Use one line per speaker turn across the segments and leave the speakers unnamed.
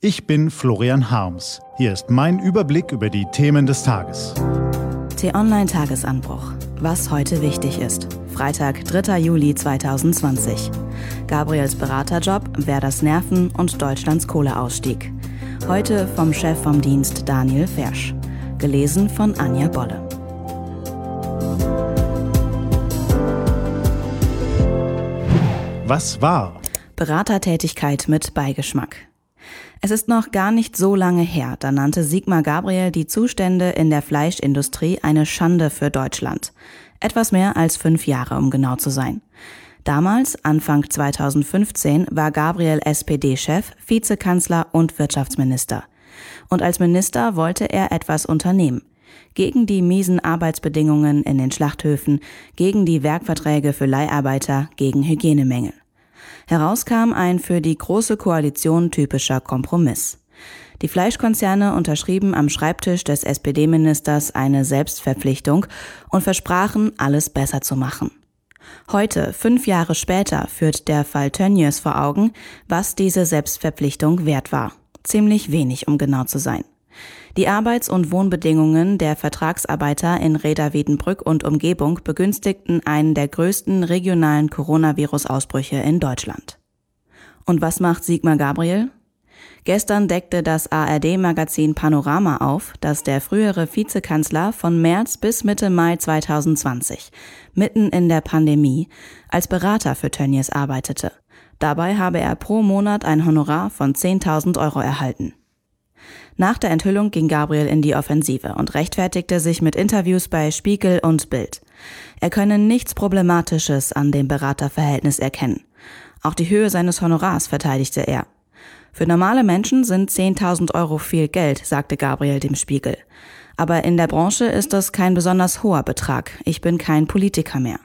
Ich bin Florian Harms. Hier ist mein Überblick über die Themen des Tages.
T-Online-Tagesanbruch. Was heute wichtig ist. Freitag, 3. Juli 2020. Gabriels Beraterjob, Werders Nerven und Deutschlands Kohleausstieg. Heute vom Chef vom Dienst Daniel Fersch. Gelesen von Anja Bolle.
Was war?
Beratertätigkeit mit Beigeschmack. Es ist noch gar nicht so lange her, da nannte Sigmar Gabriel die Zustände in der Fleischindustrie eine Schande für Deutschland. Etwas mehr als 5 Jahre, um genau zu sein. Damals, Anfang 2015, war Gabriel SPD-Chef, Vizekanzler und Wirtschaftsminister. Und als Minister wollte er etwas unternehmen. Gegen die miesen Arbeitsbedingungen in den Schlachthöfen, gegen die Werkverträge für Leiharbeiter, gegen Hygienemängel. Heraus kam ein für die Große Koalition typischer Kompromiss. Die Fleischkonzerne unterschrieben am Schreibtisch des SPD-Ministers eine Selbstverpflichtung und versprachen, alles besser zu machen. Heute, 5 Jahre später, führt der Fall Tönnies vor Augen, was diese Selbstverpflichtung wert war. Ziemlich wenig, um genau zu sein. Die Arbeits- und Wohnbedingungen der Vertragsarbeiter in Reda-Wiedenbrück und Umgebung begünstigten einen der größten regionalen Coronavirus-Ausbrüche in Deutschland. Und was macht Sigmar Gabriel? Gestern deckte das ARD-Magazin Panorama auf, dass der frühere Vizekanzler von März bis Mitte Mai 2020, mitten in der Pandemie, als Berater für Tönnies arbeitete. Dabei habe er pro Monat ein Honorar von 10.000 Euro erhalten. Nach der Enthüllung ging Gabriel in die Offensive und rechtfertigte sich mit Interviews bei Spiegel und Bild. Er könne nichts Problematisches an dem Beraterverhältnis erkennen. Auch die Höhe seines Honorars verteidigte er. Für normale Menschen sind 10.000 Euro viel Geld, sagte Gabriel dem Spiegel. Aber in der Branche ist das kein besonders hoher Betrag. Ich bin kein Politiker mehr.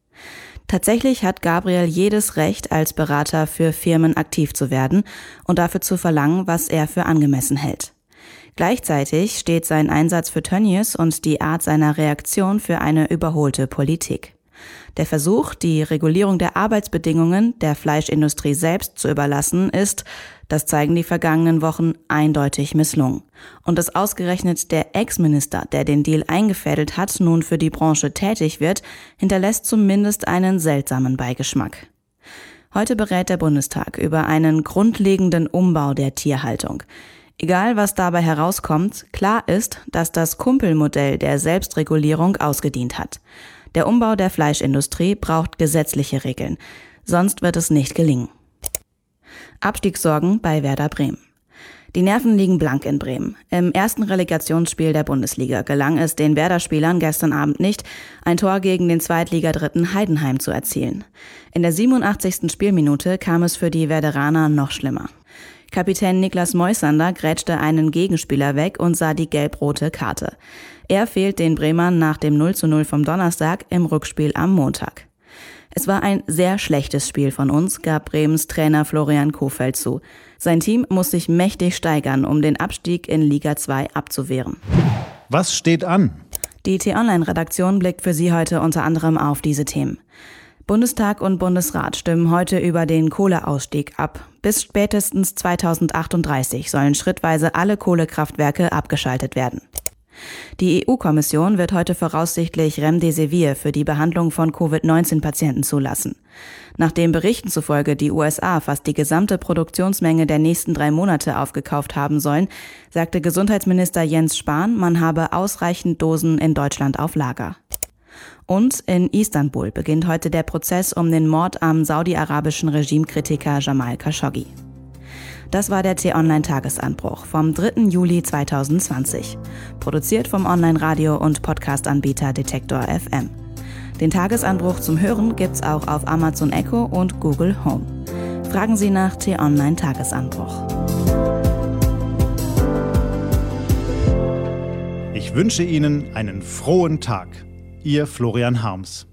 Tatsächlich hat Gabriel jedes Recht, als Berater für Firmen aktiv zu werden und dafür zu verlangen, was er für angemessen hält. Gleichzeitig steht sein Einsatz für Tönnies und die Art seiner Reaktion für eine überholte Politik. Der Versuch, die Regulierung der Arbeitsbedingungen der Fleischindustrie selbst zu überlassen, ist, das zeigen die vergangenen Wochen, eindeutig misslungen. Und dass ausgerechnet der Ex-Minister, der den Deal eingefädelt hat, nun für die Branche tätig wird, hinterlässt zumindest einen seltsamen Beigeschmack. Heute berät der Bundestag über einen grundlegenden Umbau der Tierhaltung. Egal, was dabei herauskommt, klar ist, dass das Kumpelmodell der Selbstregulierung ausgedient hat. Der Umbau der Fleischindustrie braucht gesetzliche Regeln, sonst wird es nicht gelingen. Abstiegssorgen bei Werder Bremen. Die Nerven liegen blank in Bremen. Im ersten Relegationsspiel der Bundesliga gelang es den Werder-Spielern gestern Abend nicht, ein Tor gegen den Zweitligadritten Heidenheim zu erzielen. In der 87. Spielminute kam es für die Werderaner noch schlimmer. Kapitän Niklas Moisander grätschte einen Gegenspieler weg und sah die gelb-rote Karte. Er fehlt den Bremern nach dem 0:0 vom Donnerstag im Rückspiel am Montag. Es war ein sehr schlechtes Spiel von uns, gab Bremens Trainer Florian Kohfeldt zu. Sein Team muss sich mächtig steigern, um den Abstieg in Liga 2 abzuwehren.
Was steht an?
Die T-Online-Redaktion blickt für Sie heute unter anderem auf diese Themen. Bundestag und Bundesrat stimmen heute über den Kohleausstieg ab. Bis spätestens 2038 sollen schrittweise alle Kohlekraftwerke abgeschaltet werden. Die EU-Kommission wird heute voraussichtlich Remdesivir für die Behandlung von Covid-19-Patienten zulassen. Nachdem Berichten zufolge die USA fast die gesamte Produktionsmenge der nächsten 3 Monate aufgekauft haben sollen, sagte Gesundheitsminister Jens Spahn, man habe ausreichend Dosen in Deutschland auf Lager. Und in Istanbul beginnt heute der Prozess um den Mord am saudi-arabischen Regimekritiker Jamal Khashoggi. Das war der T-Online-Tagesanbruch vom 3. Juli 2020. Produziert vom Online-Radio- und Podcast-Anbieter Detektor FM. Den Tagesanbruch zum Hören gibt's auch auf Amazon Echo und Google Home. Fragen Sie nach T-Online-Tagesanbruch.
Ich wünsche Ihnen einen frohen Tag. Ihr Florian Harms.